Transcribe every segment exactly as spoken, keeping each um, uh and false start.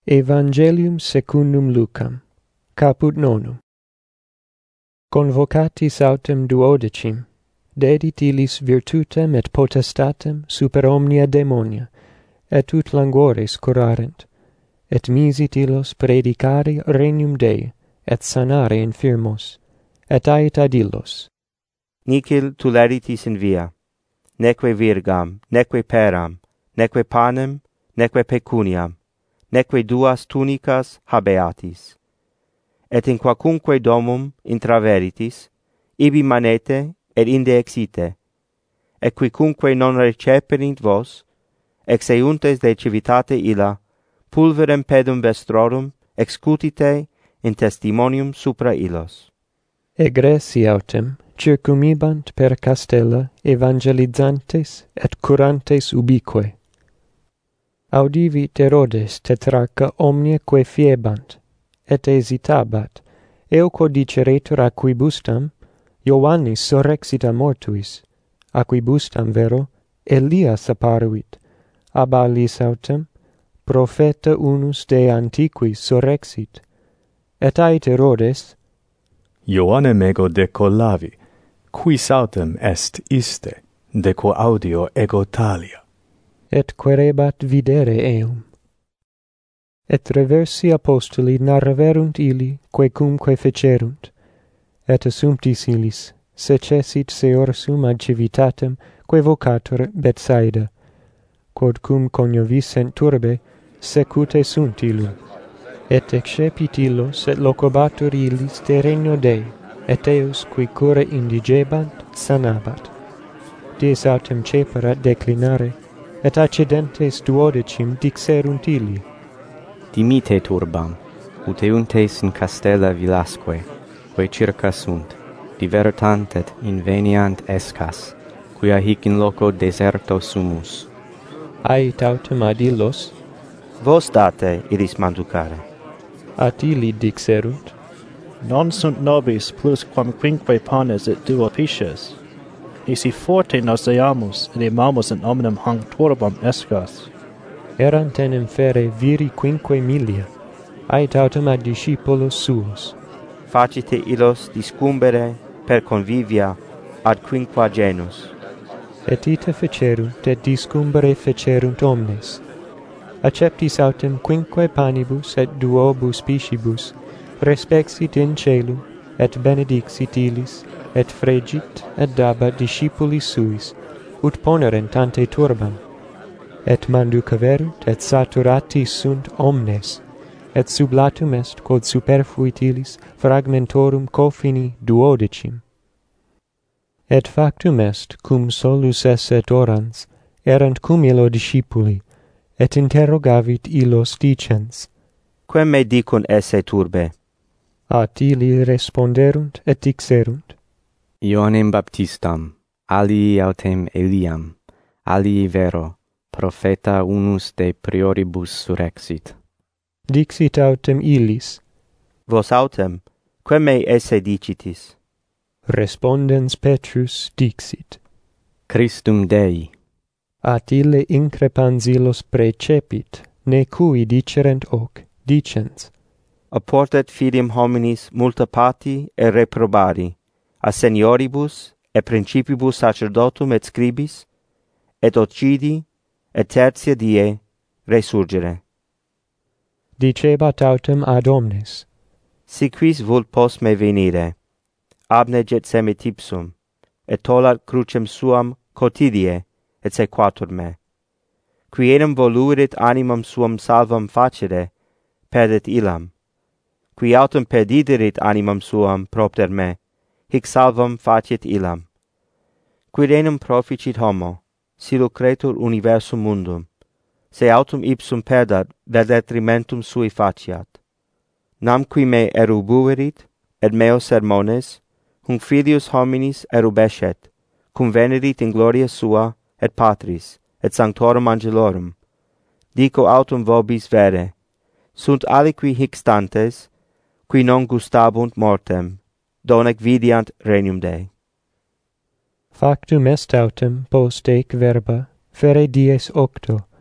Evangelium secundum Lucam, caput nonum. Convocatis autem duodecim, dedit illis virtutem et potestatem super omnia demonia, et ut languores curarent, et misit illos predicare regnum Dei, et sanare infirmos, et ait ad illos. Nicil tuleritis in via, neque virgam, neque peram, neque panem, neque pecuniam, neque duas tunicas habeatis. Et in quacunque domum intraveritis, ibi manete et inde exite, et quicunque non receperint vos, exeuntes de civitate illa, pulverem pedum vestrorum excutite in testimonium supra illos. Egresi autem circumibant per castella evangelizzantes et curantes ubique. Audivit Herodes tetrarcha omnia quae fiebant, et hesitabat, euco diceretur aquibustam, Ioannis sorrexit a mortuis, aquibustam vero, Elias apparuit, ab alis autem, propheta unus de antiquis sorrexit, et ait Herodes, Ioannem ego decollavi, quis autem est iste, deco audio ego talia. Et querebat videre eum. Et reversi apostoli narraverunt illi quecumque fecerunt, et assumptis illis, secessit seorsum ad civitatem quae vocatur Betsaida, quod cum cognovissent turbe, secute sunt illum. Et excepit illos et locubatur illis de regno Dei, et eos qui cura indigebant sanabat. Dies autem ceperat declinare, et accidentes duodecim dixerunt illi. Dimite turbam, ut euntes in castella villasque, quae circa sunt, divertant et inveniant escas, quia hic in loco deserto sumus. Ait autem ad illos, Vos date illis manducare. at illi dixerunt, Non sunt nobis plus quam quinque panes et duo pisces. Nisi forte nos eamus, et imamus in omnem hanc turbam escas. erant en infere viri quinque milia, ait autem ad discipulos suos. Facite illos discumbere per convivia ad quinquagenus. Et ite fecerunt, et discumbere fecerunt omnes. Acceptis autem quinque panibus et duobus piscibus, respexit in celum, et benedixit illis, et fregit, et dabat discipulis suis, ut ponerent ante turbam. Et manducaverunt, et saturatis sunt omnes, et sublatum est quod superfuit illis fragmentorum cofini duodecim. Et factum est, cum solus esset orans, erant cum illo discipuli, et interrogavit illos dicens, Quem me dicunt esse turbe? at illi responderunt et dixerunt, Ioannem Baptistam, alii autem Eliam, alii vero, propheta unus de prioribus surrexit. Dixit autem illis, Vos autem, quem me esse dicitis? respondens Petrus dixit, Christum Dei. at ille increpans illos precepit, ne cui dicerent hoc, dicens, Apportet fidem hominis multa pati et reprobari, a senioribus et principibus sacerdotum et scribis, et occidi, et tertia die resurgere. dicebat autem ad omnes, Si quis vult post me venire, abneget semit ipsum, et tollat crucem suam quotidie, et sequatur me. Qui enim voluerit animam suam salvam facere, perdet illam. Qui autem perdiderit animam suam propter me, hic salvam facet illam. Quid enim proficit homo, si lucretur universum mundum, se autem ipsum perdat vel detrimentum sui faciat. Nam qui me erubuerit, et meo sermones, hunc filius hominis erubescet, cum venerit in gloria sua, et Patris, et sanctorum angelorum. Dico autem vobis vere, sunt aliqui hic stantes, qui non gustabunt mortem, donec vidiant regnum Dei. factum est autem post ec verba, fere dies octo,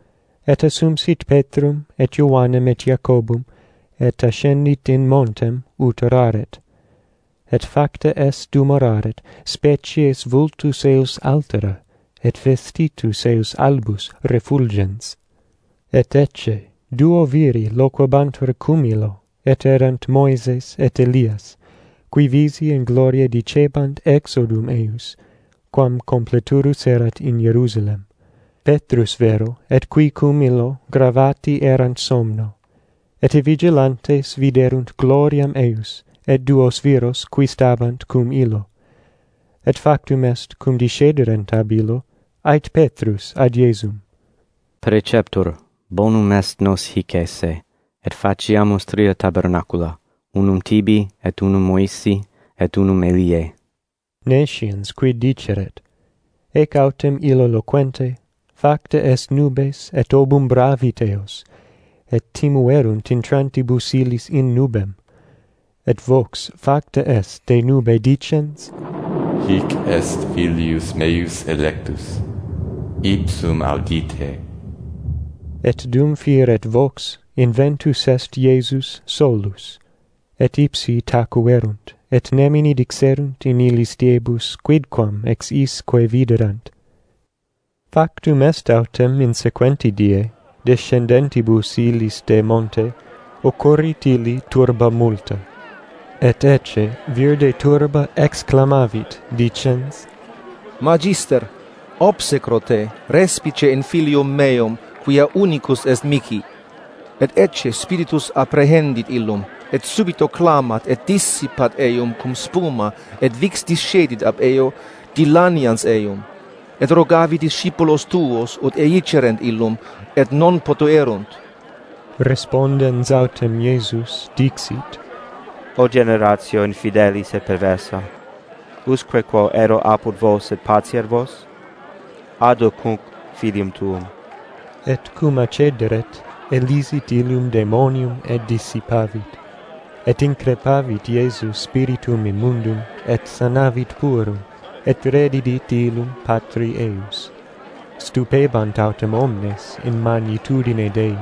Et assumsit Petrum, et Ioannem, et Jacobum, et ascendit in montem, ut oraret. Et facta est dum oraret, species vultus eus altera, et vestitus eus albus refulgens. Et ecce, duo viri loquabantur cum illo, et erant Moises et Elias, qui visi in gloria dicebant exodum eius, quam completurus erat in Jerusalem. Petrus vero, et qui cum illo gravati erant somno, et vigilantes viderunt gloriam eius, et duos viros qui stabant cum illo. Et factum est cum discederent ab illo, ait Petrus ad Iesum. Preceptor, bonum est nos hic esse, et faciamus tria tabernacula, unum tibi, et unum Moisi, et unum Elie. Nesciens quid diceret, ec autem illo loquente, facta est nubes, et obum bravit eos, et timuerunt intrantibus illis in nubem, et vox facta est de nube dicens, Hic est filius meus electus, ipsum audite. et dum fieret vox, inventus est Iesus solus, et ipsi tacuerunt, et nemini dixerunt in illis diebus quidquam ex isque viderunt. Factum est autem in sequenti die, descendentibus illis de monte, occurrit illi turba multa. Et ecce vir de turba exclamavit, dicens, Magister, obsecro te, respice in filium meum, quia unicus est mihi. Et ecce spiritus apprehendit illum, et subito clamat, et dissipat eum cum spuma, et vix discedit ab eo, dilanians eum. Et rogavi discipulos tuos, ut eicerent illum, et non potuerunt. Respondens autem Iesus dixit, O generatio infidelis et perversa, usque quo ero apud vos et patier vos, adduc hunc filium tuum. et cum accederet, elisit illum demonium et dissipavit, et increpavit Iesus spiritum immundum, et sanavit puerum, et redidit illum patri eius. Stupebant autem omnes in magnitudine Dei.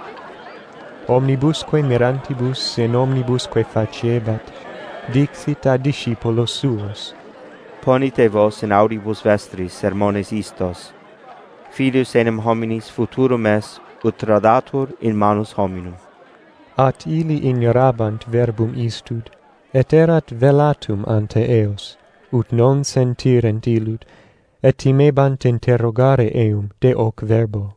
Omnibusque mirantibus in omnibusque faciebat, dixit ad discipulos suos, Ponite vos in audibus vestris sermones istos, filius enim hominis futurum est, ut tradatur in manus hominum. at illi ignorabant verbum istud, et erat velatum ante eos, ut non sentirent illud, et timebant interrogare eum de hoc verbo.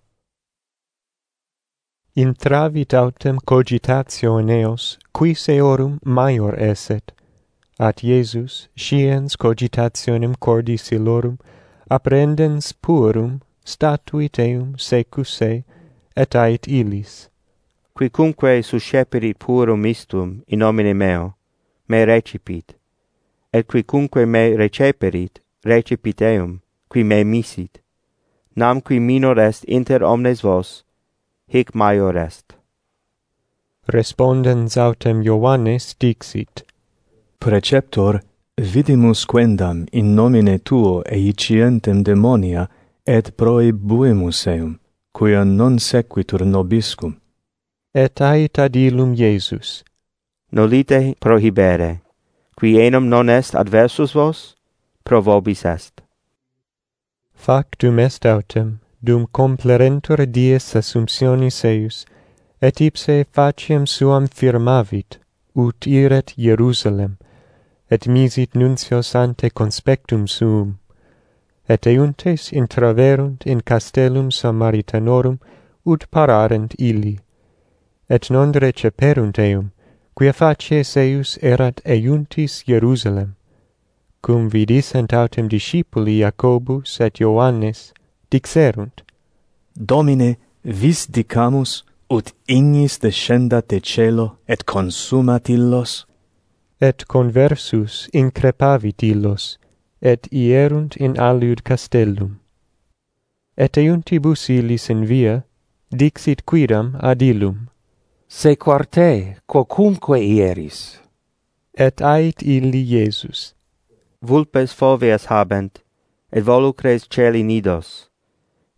Intravit autem cogitatio in eos, quis eorum maior esset, at Iesus, sciens cogitationem cordis illorum, apprendens puerum, statuit eum secus se, et ait illis. Quicumque susceperit puerum istum in nomine meo, me recipit, et quicumque me receperit, recipit eum, qui me misit. Nam qui minor est inter omnes vos, hic maior est. Respondens autem Ioannes dixit, Preceptor, vidimus quendam in nomine tuo eicientem demonia, et prohibuemus eum, quia non sequitur nobiscum. et ait ad illum Iesus. Nolite prohibere, qui enum non est adversus vos, pro vobis est. Factum est autem, dum complerentur dies assumptionis eius, et ipse faciem suam firmavit, ut iret Jerusalem, et misit nuncios ante conspectum suum, et euntes intraverunt in castellum Samaritanorum, ut pararent illi, et non receperunt eum, quia facies eius erat euntis Jerusalem, cum vidissent autem discipuli Jacobus et Ioannes, dixerunt, Domine, vis dicamus, ut ignis descendat de celo, et consumat illos? et conversus increpavit illos, et ierunt in aliud castellum. Et euntibus illis in via, dixit quidam ad illum, Sequar te, quocumque ieris. et ait illi Iesus. Vulpes foveas habent, et volucres celi nidos,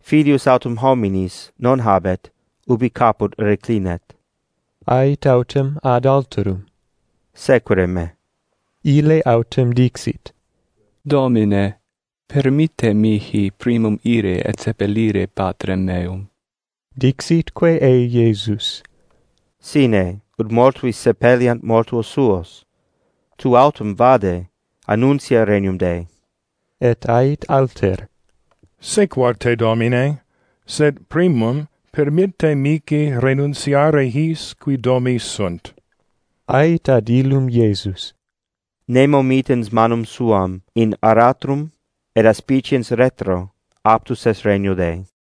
filius autem hominis non habet, ubi caput reclinet. Ait autem ad alterum. Sequere me. Ille autem dixit. Domine, permitte mihi primum ire et sepelire patrem meum. Dixitque ei Iesus. Sine, ut mortuis sepeliant mortuos suos, tu autem vade, annuncia regnum Dei. Et ait alter. Sequar te, Domine, sed primum permitte mihi renunciare his qui domi sunt. Ait ad illum Iesus. Nemo mitens manum suam in aratrum, et aspiciens retro, aptus est regno Dei.